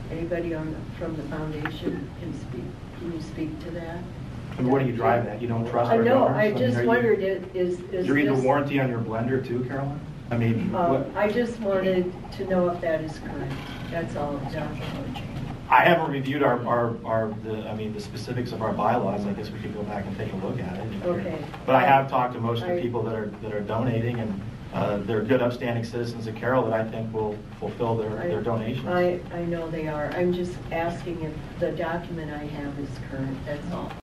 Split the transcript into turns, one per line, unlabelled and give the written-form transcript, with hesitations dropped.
Anybody from the foundation can you speak to that?
And what do you drive at? You don't trust our
No,
donors?
I just wondered, is
you read the
this,
warranty on your blender too, Carolyn? I mean,
I just wanted to know if that is correct. That's all, John.
I haven't reviewed the specifics of our bylaws. I guess we could go back and take a look at it.
Okay.
But I have talked to most of the people that are donating, and they're good, upstanding citizens of Carroll that I think will fulfill their donations.
I know they are. I'm just asking if the document I have is current. That's all.